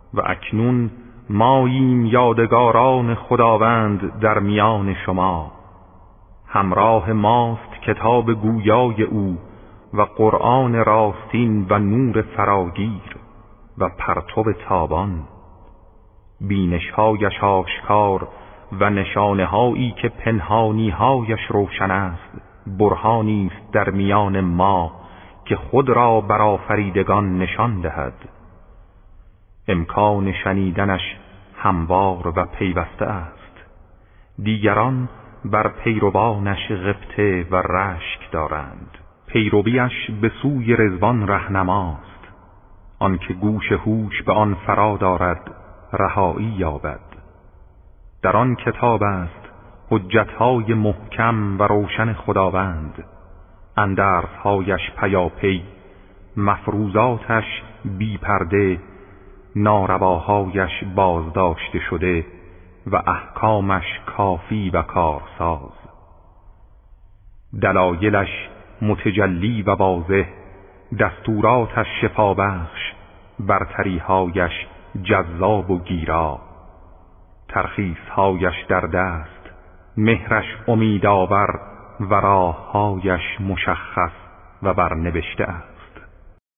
و اکنون ماییم یادگاران خداوند در میان شما. همراه ماست کتاب گویای او و قرآن راستین و نور فراگیر و پرتو تابان، بینش‌هایش آشکار و نشانه‌هایی که پنهانی‌هایش روشن است. برهانی است در میان ما که خود را بر آفریدگان نشان دهد. امکان شنیدنش هموار و پیوسته است. دیگران بر پیروانش غبطه و رشک دارند. پیرویش به سوی رضوان رهنماست. آنکه گوش هوش به آن فرا دارد رهایی یابد. در آن کتاب است حجتهای محکم و روشن خداوند، اندرس‌هایش پیاپی، مفروضاتش بی پرده، نارواهایش بازداشته شده و احکامش کافی و کارساز. دلایلش متجلی و واضح، دستوراتش شفابخش، برتری‌هایش جذاب و گیرا، ترخیص‌هایش در دست، مهرش امیدآور و راه‌هایش مشخص و برنوشته است.